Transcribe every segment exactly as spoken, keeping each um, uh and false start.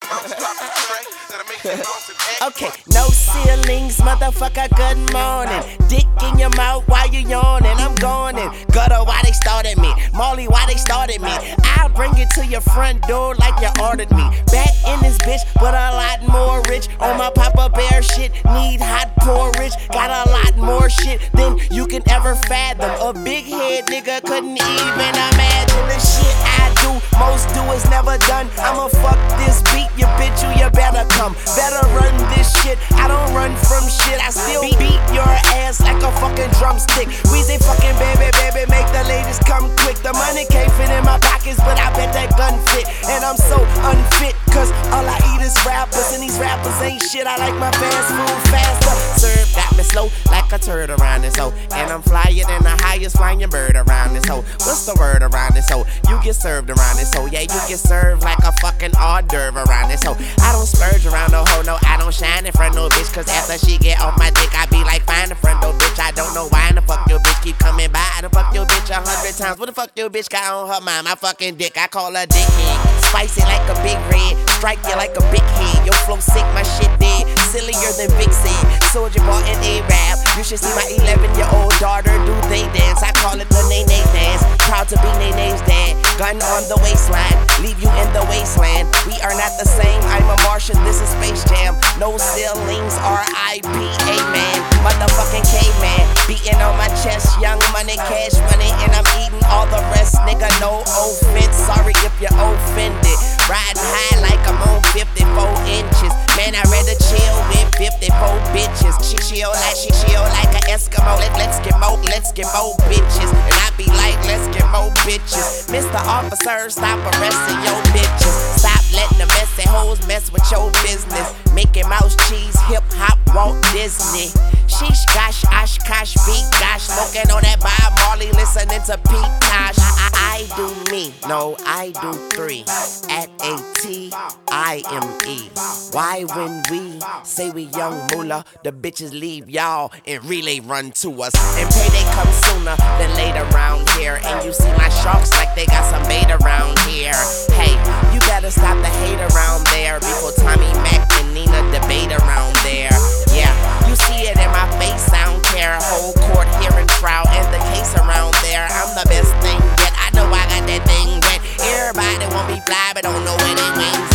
Okay, no ceilings, motherfucker, good morning. Dick in your mouth while you yawning, I'm gawning. Gutter, why they started me? Molly, why they started me? I'll bring it to your front door like you ordered me. Back in this bitch, but a lot more rich. On my Papa Bear shit, need hot porridge. Got a lot more shit than you can ever fathom. A big head nigga couldn't even imagine the shit I do. Most do is never done. I'ma fuck this beat, you bitch, you, you better come. Better run this shit, I don't run from shit. I still beat your ass like a fucking drumstick. Weezy fucking baby, baby, make the ladies come quick. The money can't fit in my pockets, but I bet that gun fit. And I'm so unfit, cause all I eat is rappers. And these rappers ain't shit, I like my fast food faster. Serve got me slow like a turd around this hoe. And I'm flyer than the highest flying bird around this hoe. What's the word around this hoe? You get served around this hoe. Yeah, you get served like a fucking hors d'oeuvre around this hoe. I don't splurge around no hoe, no, I don't shine in front no bitch. Cause after she get off my dick, I be like, fine in front no bitch. I don't know why in the fuck your bitch keep coming by. I done fuck your bitch a hundred times. What the fuck your bitch got on her mind? My fucking dick, I call her dickhead. Spicy like a big red, strike you like a big head. Your flow sick, my shit dead, sillier than Big said. Soldier bought an A-Rap. You should see my eleven-year-old daughter do they dance. I call it the Nene dance. Proud to be Nene's dad. Gun on the waistline, leave you in the wasteland. We are not the same. I'm a Martian. This is Space Jam. No ceilings, R I P A man. Motherfucking caveman, beating on my chest. Young money, cash money, and I'm eating all the rest. Nigga, no offense. Sorry if you're offended. Riding high like I'm on fifty-four inches. Man, I rather chill with fifty-four bitches. She chill like she chill like an Eskimo. Let, let's get more, let's get more bitches. And I be like, let's get more bitches. Mister Officer, stop arresting your bitches. Stop letting the messy hoes mess with your business. Mickey Mouse, cheese, hip hop, Walt Disney. Sheesh, gosh, Oshkosh, beat, gosh. Smoking on that Bob Marley, listening to Pete Tosh. I, I do me, no, I do three. At A T I M E. Why when we say we young moolah, the bitches leave y'all and relay run to us. And payday comes sooner than later around here. And you see my sharks like they got some bait around here. Hey, you better stop the hate around there before Tommy Mac and Nina debate around there. Yeah, you see it in my face, I don't care. Whole court hearing trial and the case around there. I'm the best thing yet, I know I got that thing wet. Everybody want me fly, but don't know where they wings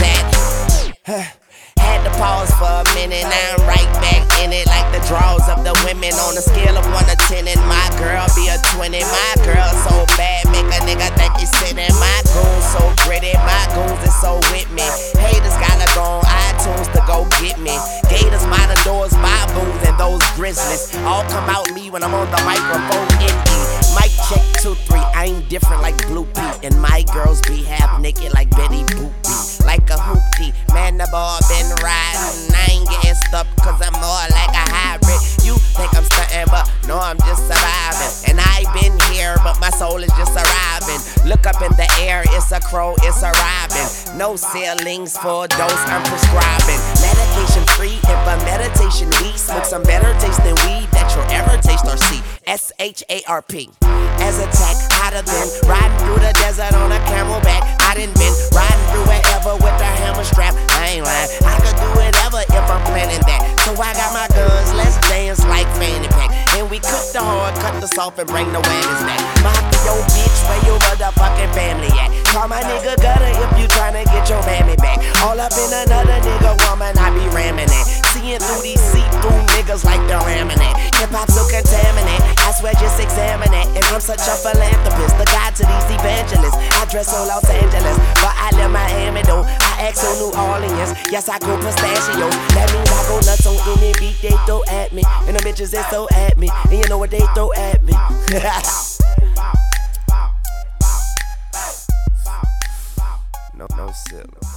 at. Had to pause for a minute, now I'm right back in it. Like the draws of the women on a scale of one to ten. And my girl be a twenty. My girl so bad, make a nigga think he's sitting. My goons so gritty, my goons is so with me. Haters gotta go on iTunes to go get me. Gators, Matadors, Baboons, and those Grizzlies all come out me when I'm on the microphone in E. Mic check two, three, I ain't different like Blue Pete. And my girls be half naked like Betty Boop be. Like a hoopty, man the ball been riding. I ain't getting stuck cause I'm more like a hybrid. You think I'm stunting but no I'm just surviving. And I been here but my soul is just arriving. Look up in the air, it's a crow, it's a robin. No ceilings for dose I'm prescribing. Medication free and for meditation we smoke some better taste than weed that you'll ever taste or see. S H A R P. As attack, hotter than riding through the desert on a camelback. I done been riding through wherever with a hammer strap. I ain't lying, I could do whatever if I'm planning that. So I got my guns, let's dance like fanny pack. And we cook the hard, cut the soft and bring the whammies back. Mop your bitch, where your motherfucking family at? Call my nigga gutter if you tryna get your mammy back. All up in another nigga woman, I be ramming it. Seeing through these see-through niggas like the ramming it. Hip-hop so contaminate, I swear just examine it. And I'm such a philanthropist, the guide to these evangelists. I dress on Los Angeles, but I live Miami though. I act on New Orleans, yes I go pistachio. That means I go nuts on any beat they throw at me. And the bitches they throw at me, and you know what they throw at me. No, no ceiling.